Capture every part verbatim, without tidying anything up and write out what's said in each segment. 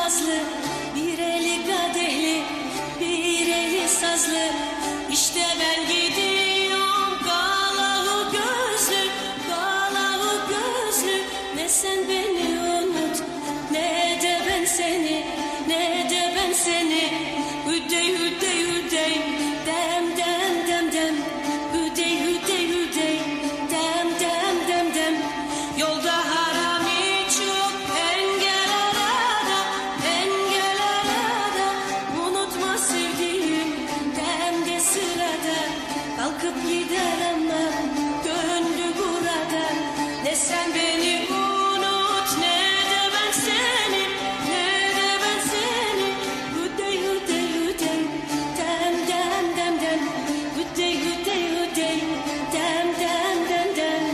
sazlı, bir eli kadehli, bir eli sazlı. İşte ben gidiyorum galahu gözlü, galahu gözlü. Ne sen beni unut, ne de ben seni, ne de ben seni. Hüdey hüdey hüdey, dem dem dem dem. Hüdey hüdey hüdey, dem dem dem dem. Yolda harami çok, engel arada, engel arada. Unutma sevdiğim, demde sırada. Kalkıp gider ama döndü burada. Ne sen beni unut, ne de ben seni, ne de ben seni. Hüdey hüdey hüdey, dem dem dem dem. Hüdey hüdey hüdey, dem dem dem dem.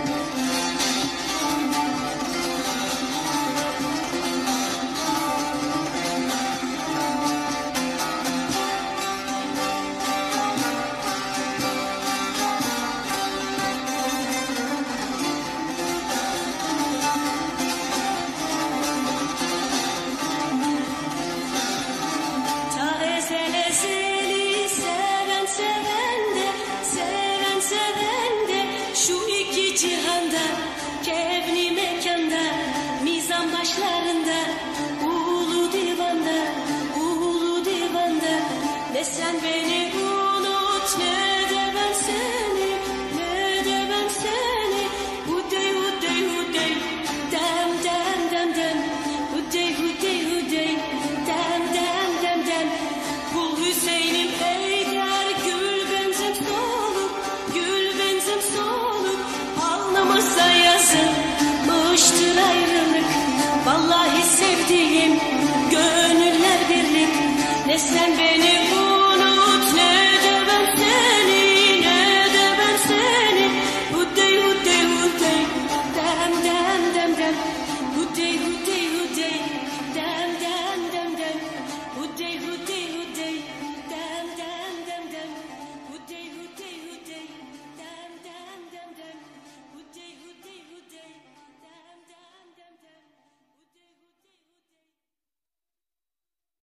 Ta ezel ezeli seven sevende, seven sevende. Şu iki cihanda, kevni mekanda, mizan başlarında, ulu divanda, ulu divanda. Ne sen beni unut, ne de ben seni, ne de ben seni. Hüdey hüdey hüdey, dem dem dem dem. Hüdey hüdey hüdey, dem dem dem dem. Kul Hüseyin'im eyder, gül benzin soluk, gül benzin soluk. Alnımıza yazılmıştır ayrılık. Vallahi sevdiğim, gönüller birlik. Ne sen beni